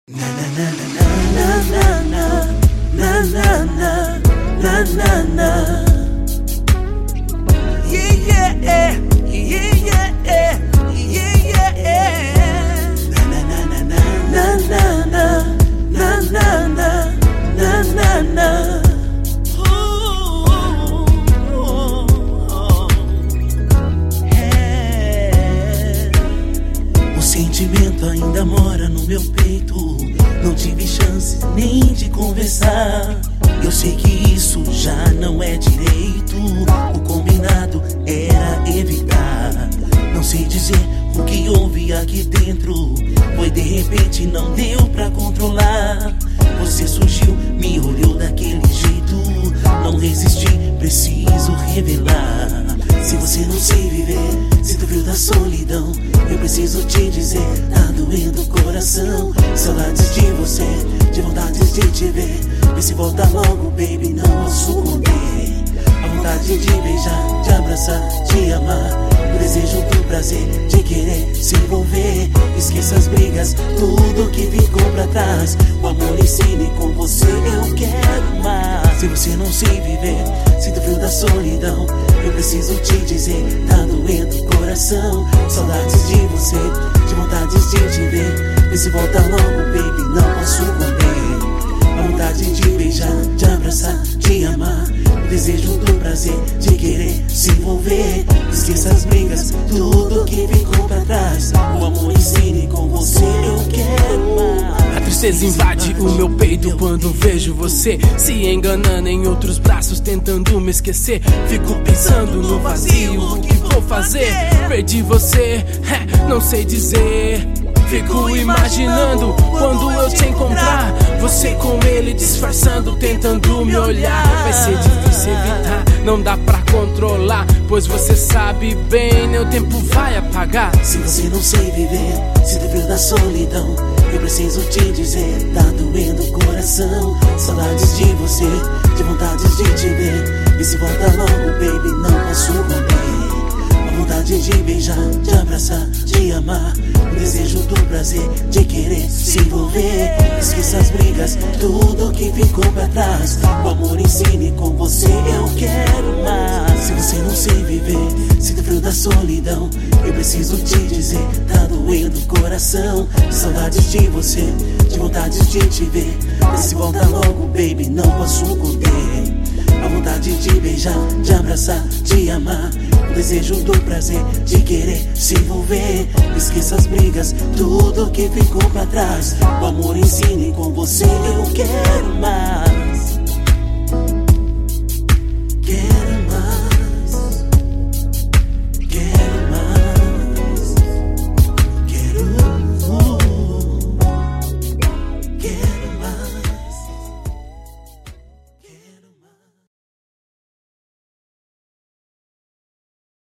O sentimento ainda mora no meu peito. Não tive chance nem de conversar. Eu sei que isso já não é direito. O combinado era evitar. Não sei dizer o que houve aqui dentro. Foi de repente, não deu pra controlar. Você surgiu, me olhou daquele jeito. Não resisti, preciso revelar. Se você não sei viver, sinto o frio da solidão. Eu preciso te dizer, tá doendo o coração. Saudades de você, de vontades de te ver. Vê se volta logo, baby, não posso conter. A vontade de beijar, de abraçar, de amar. O desejo do prazer, de querer se envolver. Esqueça as brigas, tudo que ficou pra trás. O amor ensine, com você eu quero mais. Se você não sei viver, sinto o frio da solidão. Eu preciso te dizer, tá doendo o coração. Saudades de você, de vontades de te ver. Vê se volta logo, baby, não posso conter. A vontade de beijar, de abraçar, de amar. O desejo do prazer, de querer se envolver. Esqueça as brigas, tudo que ficou pra trás. O amor ensine, com você eu quero mais. A tristeza invade o meu peito quando vejo você se enganando em outros braços, tentando me esquecer. Fico pensando no vazio, o que vou fazer? Perdi você, não sei dizer. Fico imaginando quando eu te encontrar, você com ele disfarçando, tentando me olhar. Vai ser difícil evitar, não dá pra controlar, pois você sabe bem, nem o tempo vai apagar. Se você não sei viver, sinto o frio da solidão. Eu preciso te dizer, tá doendo o coração. Saudades de você, de vontades de te ver. E se volta logo, baby, não posso conter. A vontade de beijar, de abraçar, de amar. O desejo do prazer, de querer se envolver. Esqueça as brigas, tudo que ficou pra trás. O amor ensine, com você eu quero mais. Se você não sei viver, sinto o frio da solidão. Eu preciso te dizer, tá doendo o coração. Saudades de você, de vontades de te ver. E se volta logo, baby, não posso conter. A vontade de beijar, de abraçar, de amar. O desejo do prazer, de querer se envolver. Esqueça as brigas, tudo que ficou pra trás. O amor ensine, com você eu quero mais.